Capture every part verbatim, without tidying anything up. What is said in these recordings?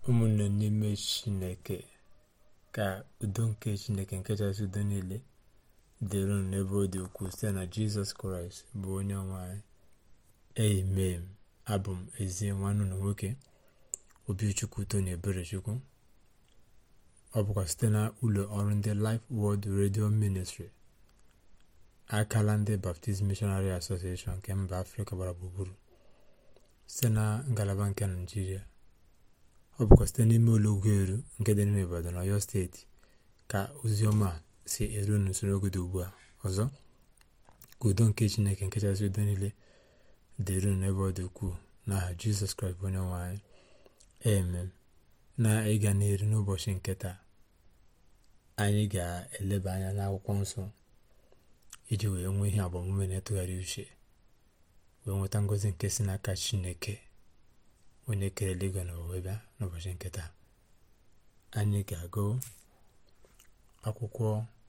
ụmụnne n'ime Chineke, ka udo nke Chineke nke kachasị udo niile dịrị unu n'ebe ọ dị ukwuu site na Jizọs Kraịst bụ onye nwe anyị. Amen. Abụ m ezi nwanne unu nwoke Obichukwu Tony Eberechukwu. Ọ bụkwa site na ụlọ ọrụ ndị Life Word Radio Ministry, akala ndị Baptist Missionary Association nke mba Afrịka gbara gburugburu, site na ngalaba nke Nigeria. Ọ bụkwa site n'ime ụlọugwu eru nke dị n'ime Ibadan, Ọyọ steeti, ka ozi ọma si eru n'usoro oge dị ugbu a. Ọzọ, ka udo nke Chineke nke kachasị udo niile dịrị n'ebe ọ dị ukwuu n'aha Jizọs Kraịst onye nwe anyị. Amen. Na ịga n'iru n'ụbọchị nke taa, anyị ga-eleba anya n'akwụkwọ nsọ iji wee nwee ihe agbamume na-etụgharị uche, wee nweta ngọzi nke si n'aka Chineke onye kere eluigwe na ụwa bịa n'ụbọchị nke taa. Anyị ga-agụ akwụkwọ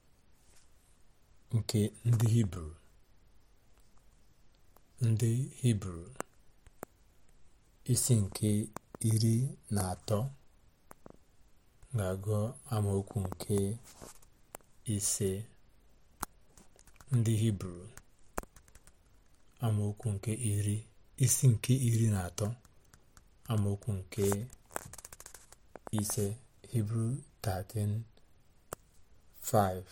nke ndị Hibru ndị Hibru isi nke iri na atọ, ga-agụ amaokwu nke ise. Ndị Hibru amaokwu nke iri isi nke iri na atọ amaokwu nke ise. Hebrew thirteen five.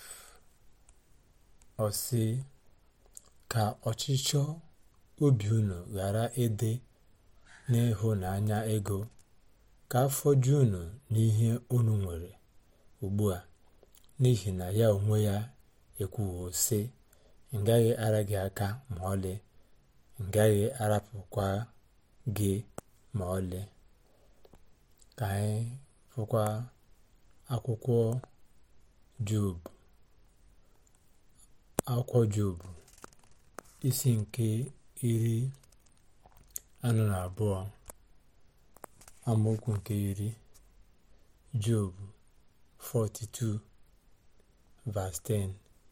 Ọ sị, ka ọchịchọ obi unu ghara ịdị n'ịhụnanya ego, ka afọ ju unu n'ihe unu nwere ugbu a, n'ihi na ya onwe ya ekwuwo sị, m gaghị ara gị aka ma ọlị, m gaghị arapụkwa gị ma ọlị. Ka anyị fụkwa akwụkwọ Job akwụkwọ Job isi nke iri anọ na abụọ amaokwu nke iri. Job forty-two verse ten.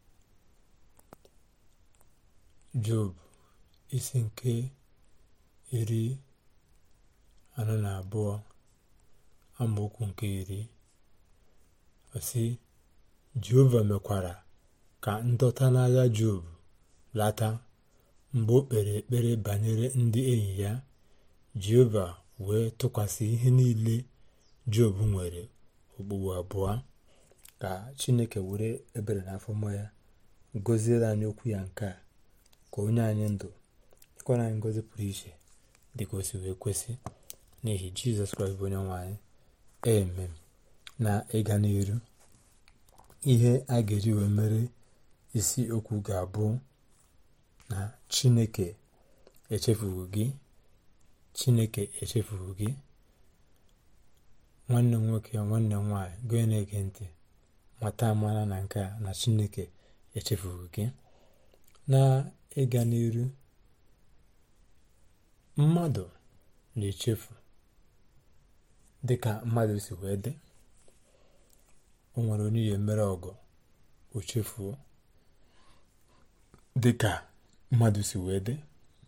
Job isi nke iri anọ na abụọ amaokwu nke iri. Ọ sị, Jehova mekwara ka ndọta n'agha Job lata mgbe o kpere ekpere banyere ndị enyi ya. Jehova wee tụkwasị ihe niile Job nwere okpugbu abụọ. Ka Chineke were ebere na afọma ya gọziere anyị okwu ya nke a, ka onye anyị ndụ ịkwara anyị ngọzi pụrụ iche dịka o si wee kwesị, n'ihi Jizọs Kraịst bụ onye nwe anyị. Amen. Na ịga n'iru, ihe a ga-eji wee mere isi okwu ga-abụ na Chineke echefughị gị. Chineke echefughị gị. Nwanne m nwoke, nwanne m nwaanyị, gị na-ege ntị, mata amara na nke a, na Chineke echefughị gị. Na ịga n'iru, mmadụ na-echefu dịka mmadụ si wee dị. O nwere onye ya emere ọgọ, o chefuo dịka mmadụ si wee dị.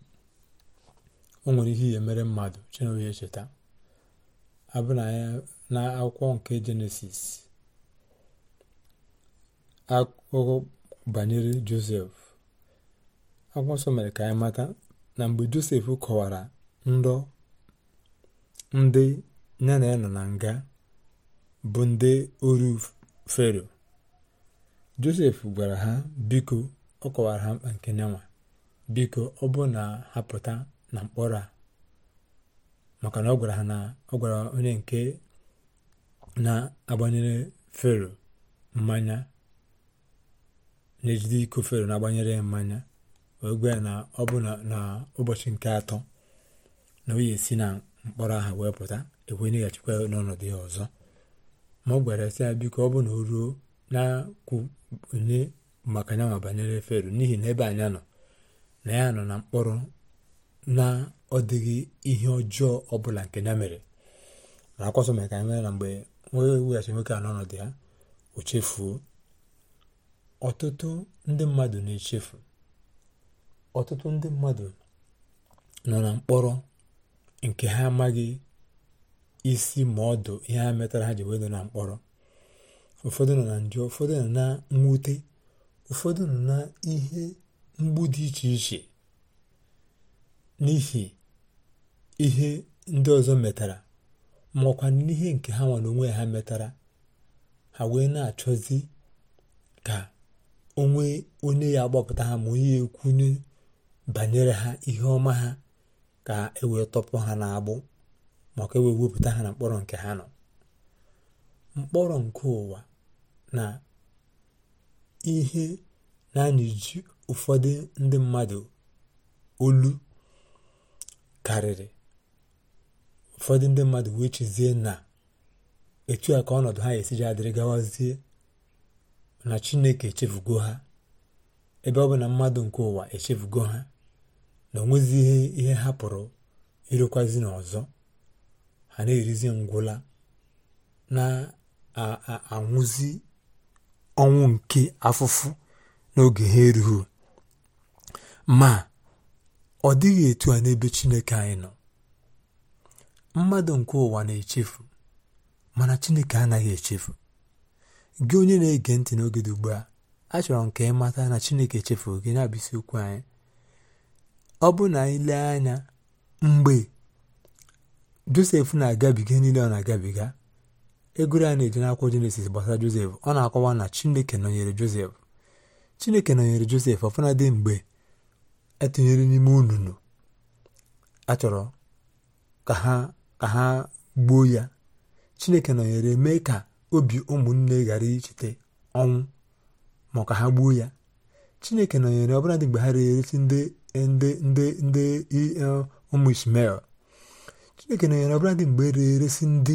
O nwere ihe ya emere mmadụ, Chineke echeta. Abụ na ya na akwụkwọ nke Jenesis, akụkọ banyere Josef, akwụkwọ nsọ mere ka anyị mata na mgbe Josef kọwara nrọ ndị ya na ya nọ na nga bụ ndị oru Fero, Josef gwara ha, biko, ọ kọwara ha mkpa nke nyanwa, biko, ọ bụ na ha pụta na mkpọrọ a, maka na ọ gwara ha na ọ gwara onye nke na-agbanyere Fero mmanya, na-ejide iko Fero na-agbanyere ya mmanya, wee gwa ya na ọ bụ na ụbọchị nke atọ na o ya esi na mkpọrọ ahụ wee pụta, ekwe nyeghachikwa n'ọnọdụ ya ọzọ. Ma ọ gwara sị ya, biko, ọ bụ na o ruo na-kwụ onye maka ya ma banyere Fero, n'ihi na ebe anya nọ na ya nọ na mkpọrọ, na ọ dịghị ihe ọjọọ ọbụla nke ya mere. Na akwụkwọ nsọ mere ka anyị mere na mgbe nwe weghachi nwoke a n'ọnọdụ ya, o chefuo. Ọtụtụ ndị mmadụ na-echefu. Ọtụtụ ndị mmadụ nọ na mkpọrọ nke ha amaghị isi ma ọdụ ihe ha metara ha ji wee nọ na mkpọrọ. Ụfọdụ nọ na njọ, ụfọdụ nọ na mwute, ụfọdụ nọ na ihe mgbu dị iche iche n'ihi ihe ndị ọzọ metara, ma ọkwa n'ihe nke ha nwa n'onwe ha metara. Ha wee na-achọzi ka onwe onye ya agbapụta ha ma onye ya ekwunye banyere ha ihe ọma ha, ka e wee tọpụ ha n'agbụ maka e wee wepụta ha na mkpọrọ nke ha nọ. Mkpọrọ nke ụwa na ihe na-anyịji ụfọdụ ndị mmadụ olu karịrị. Ụfọdụ ndị mmadụ wee chezie na etu a ka ọnọdụ ha esiji adịrị gawazie, na Chineke echefugo ha, ebe ọ bụ na mmadụ nke ụwa echefugo ha, na onwezi ihe ihe ha pụrụ irukwazi n'ọzọ. Ha na-erizi ngwụla, na-anwụzi ọnwụ nke afụfụ n'oge ha erughị. Ma ọ dịghị etu a n'ebe Chineke anyị nọ. Mmadụ nke ụwa na-echefu, mana Chineke anaghị echefu. Gị onye na-ege ntị n'oge dị ugbu a, achọrọ m ka ị mata na Chineke echefughị gị. Na-abụ isiokwu anyị. Ọ bụ na ile anya mgbe Josef na-agabiga niile ọ na-agabiga, egoro a na-eje n'akwụkwọ Jenesis gbasara Josef, ọ na-akọwa na Chineke nọnyere Josef. Chineke nọnyere Josef ọfụnadị mgbe etinyere n'ime onunu achọrọ ka ha ka ha gbuo ya. Chineke nọnyere mee ka obi ụmụnne ghara ichete ọnwụ ma ka ha gbuo ya. Chineke nọnyere ọbụladị mgbe ha reresi ndị ndị ndị ndị ụmụ Ishmael. Chineke nọnyere ọbụladị mgbe reresi ndị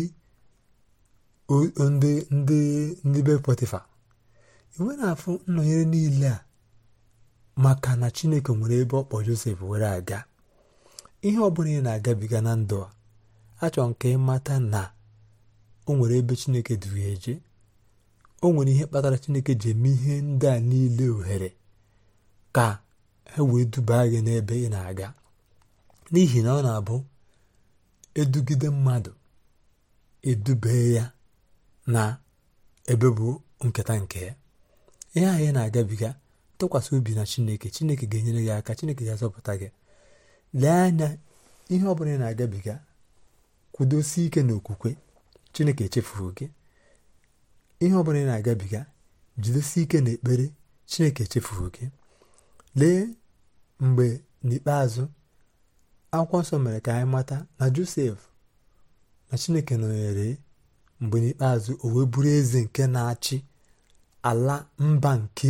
ndị ndị ndị be Pọtịfa. Iwe na-afụ nnọnyere niile a maka na Chineke nwere ebe ọ kpọ Josef were aga. Ihe ọbụla ị na-agabiga na ndụ a, achọrọ nke ịmata na o nwere ebe Chineke duru ya eje. O nwere ihe kpatara Chineke ji eme ihe ndị a niile ohere ka ha wee duba gị n'ebe ị na-aga. N'ihi na ọ na-abụ edugide mmadụ, edube ya na ebe bụ nketa nke ya. Ihe anyị na-agabiga, tụkwasị obi na Chineke. Chineke ga-enyere gị aka, Chineke ga-azọpụta gị. Lee anya ihe ọbụla ị na-agabiga, kwudosi ike n'okwukwe. Chineke echefughị gị. Ihe ọbụla ị na-agabiga, jidesi ike n'ekpere. Chineke echefughị gị. Lee mgbe n'ikpeazụ akwụkwọ nsọ mere ka anyị mata na Josef na Chineke nọnyere mgbe n'ikpeazụ o wee bụrụ eze nke na-achị ala mba nke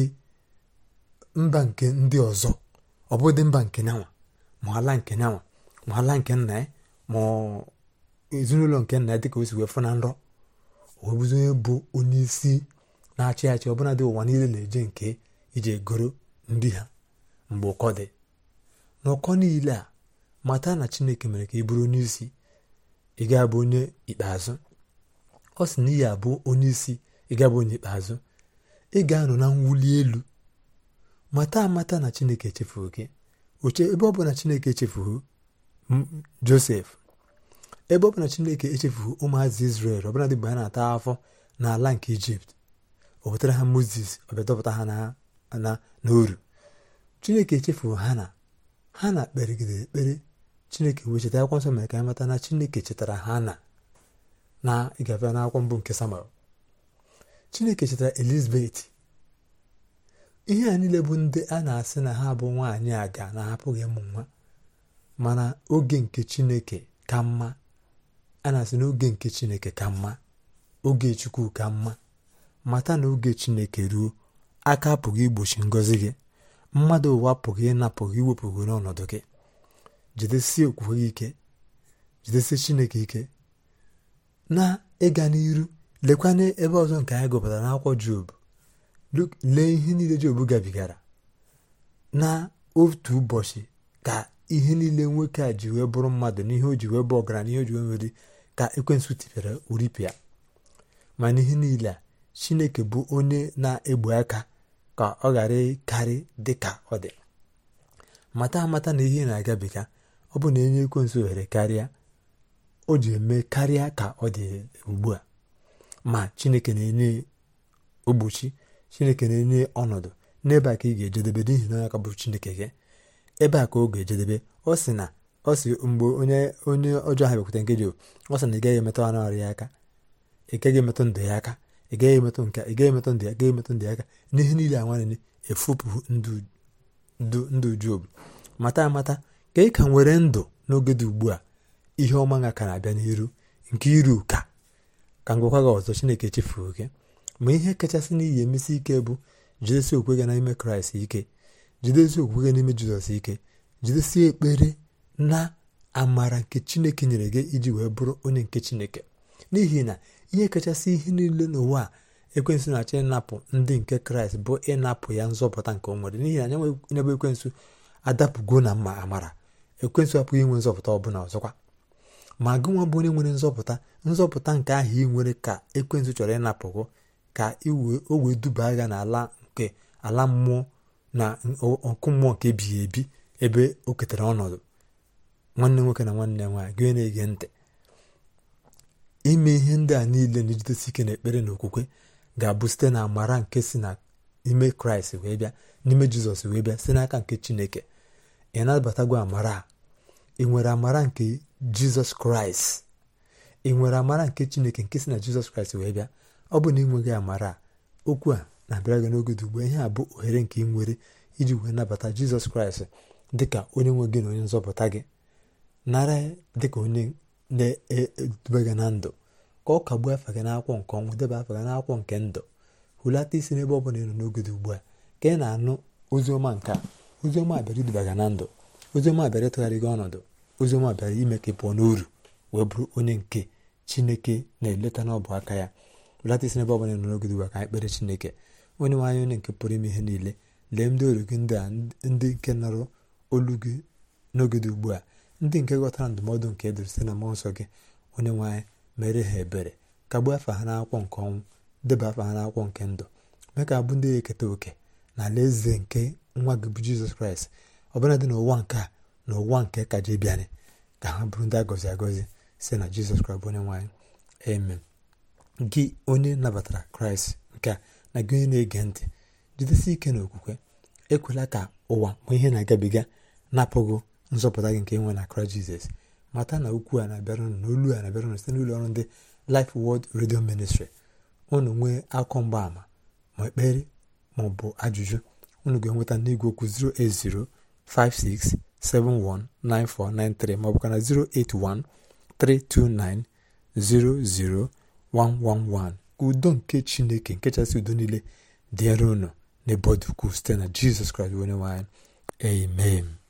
mba nke ndị ọzọ. Ọ bụdị mba nke nyanwa, ma ala nke nyanwa, ma ala nke nna ya, ma ezinụlọ nke nna ya, dịka o si wee fụ na nrọ. O wee bụzi onye bụ onye isi na-achị achị ọbụladị ụwa niile na-eje nke iji egoro ndị ha mgbe ụkọ dị. N'ụkọ niile a, mata na Chineke mere ka ị bụrụ onye isi. Ị ga-abụ onye ikpeazụ. Ọ sị na ị ga-abụ onye isi, ị ga-abụ onye ikpeazụ. Ị ga-anọ na mwuli elu. Mata amata na Chineke echefughị gị. Oche ebe ọ bụ na Chineke echefughị Josef, ebe ọ bụ na Chineke echefughị ụmụazị Izrel ọbụladị mgbe ha na-ata afọ n'ala nke Ijipt, o wetara ha Mozis, ọ bịa dọpụta ha na n'oru. Chineke echefughị ha na ha na kperegide ekpere. Chineke wee cheta. Akwụkwọ nsọ mere ka anyị mata na Chineke chetara ha na na ịgafe n'akwụkwọ mbụ nke Samuel. Chineke chetara Elizabeth. Ihe a niile bụ ndị a na-asị na ha bụ nwaanyị aga na hapụghị ịmụ nwa, mana oge nke Chineke ka mma. A na-asị na oge nke Chineke ka mma, oge Chukwu ka mma. Mata na oge Chineke ruo, aka apụghị igbochi ngọzi gị. Mmadụ ụwa apụghị ịnapụghị iwepụghị n'ọnọdụ gị. Jidesie okwukwe gị ike, jidesie Chineke ike na ịga n'iru. Lekwana ebe ọzọ nke anyị gụpụtara n'akwụkwọ Job. Lee ihe niile Job gabigara. Na otu ụbọchị ka ihe niile nwoke a ji wee bụrụ mmadụ, n'ihe o ji wee bụ ọgaranya, n'ihe o ji wee nwere, ka ekwensu tipịara uripịa. Ma n'ihe niile a, Chineke bụ onye na-egbu aka ka ọ ghara ịkarị dị ka ọ dị. Mata amata na ihe na-agabiga, ọ bụ na enye ekwensu ohere karịa, o ji eme karịa ka ọ dị ugbu a. Ma Chineke na-enye ogbochi, Chineke na-enye ọnọdụ n'ebe a ka ị ga-ejedebe n'ihi na aka bụ Chineke gị. Ebe a ka ọ ga-ejedebe. Ọ sị na ọ sị mgbe onye onye ọjọọ ha bịakwute nke Job, ọ sị na ị gaghị emetụ anụ arụ ya aka, ị gaghị emetụ ndụ ya aka, ị gaghị emetụ nke ị gaghị emetụ ndụ ya, gaghị emetụ ndụ ya aka, n'ihe niile a nwanne efupụ ndụ ndụ ndụ Job. Mata amata ka ị ka nwere ndụ n'oge dị ugbu a, ihe ọma nga ka na-abịa n'iru nke iru ka ka ngwakwa gị ọzọ. Chineke chefuo gị. Ma ihe kachasị n'ihi emesi ike bụ jidesi okwe gị n'ime Kraịst ike, jidesi okwe gị n'ime Jizọs ike, jidesi ekpere na amara nke Chineke nyere gị iji wee bụrụ onye nke Chineke. N'ihi na ihe kachasị ihe niile n'ụwa a ekwensu na-achọ ịnapụ ndị nke Kraịst bụ ịnapụ ya nzọpụta nke o nwere. N'ihi na anya bụ ekwensu adapụgo na mma amara, ekwensu apụghị inwe nzọpụta ọbụla ọzọkwa. Ma gị nwa bụ onye nwere nzọpụta, nzọpụta nke ahụ ị nwere ka ekwensu chọrọ ịnapụgo, ka o wee duba agha n'ala nke ala mmụọ na ọkụ mmụọ nke ebighị ebi ebe o ketara ọnọdụ. Nwanne nwoke na nwanne nwaanyị gị na-ege ntị, ime ihe ndị a niile na ijidesi ike na ekpere na okwukwe ga-abụ site na amara nke si na ime Kraịst wee bịa, n'ime Jizọs wee bịa, site n'aka nke Chineke. Ị na-abatagwa amara a. Ị nwere amara nke Jizọs Kraịst, ị nwere amara nke Chineke nke si na Jizọs Kraịst wee bịa. Ọ bụ na ị nweghị amara a, okwu a na-abịara gị n'oge dị ugbu a. Ihe a bụ ohere nke ị nwere iji wee nabata Jizọs Kraịst dịka onye nwe gị na onye nzọpụta gị, nara dịka onye na-eduba gị na ndụ, ka ọ kagbuo afa gị n'akwụkwọ nke ọnwụ, deba afa gị n'akwụkwọ nke ndụ. Hulata isi n'ebe ọ bụla ị nọ n'oge dị ugbu a, ka ị na-anụ oziọma nke a. Oziọma abịara iduba gị na ndụ, oziọma abịara ịtụgharị gị ọnọdụ, oziọma abịara ime ka ị pụọ n'uru wee bụrụ onye nke Chineke na-eleta n'ọbụ aka ya. Hulata isi n'ebe ọ bụla ị nọ n'oge dị ugbu a ka anyị kpere Chineke. Onye nwe anyị, onye nke pụrụ ime ihe niile, lee ndị oru gị ndị a, ndị nke nọrọ olu gị n'oge dị ugbu a, ndị nke ghọtara ndụmọdụ nke edere site na mmụọ nsọ gị. Onye nwe anyị, mere ha ebere, kagbuo afa ha n'akwụkwọ nke ọnwụ, deba afa ha n'akwụkwọ nke ndụ, mee ka abụ ndị eketa oke na alaeze nke nwa gị bụ Jizọs Kraịst, ọbụla dị n'ụwa nke a na ụwa nke ka je bịanị, ka ha bụrụ ndị agọzi agọzi site na Jizọs Kraịst bụ onye nwe anyị. Amen. Gị onye nabatara Kraịst nke a, na gị onye na-ege ntị, jidesi ike n'okwukwe. Ekwela ka ụwa ma ihe na-agabiga napụghị nzọpụta gị nke inwe na Kraịst Jizọs. Mata na ukwu a na-abịara unu, na olu a na-abịara unu site n'ụlọ ọrụ ndị Life Word Radio Ministry. Unu nwee akọ mgbaama ma ekpere ma ọ bụ ajụjụ, unu ga-enweta n'igwe okwu zero eight zero five six seven one nine four nine three ma ọ bụ na zero eight one three two nine zero zero one one one. Udo nke Chineke nke kachasị udo niile dịrị unu n'ebe ọ dị ukwuu site na Jizọs Kraịst onye nwe anyị. Amen.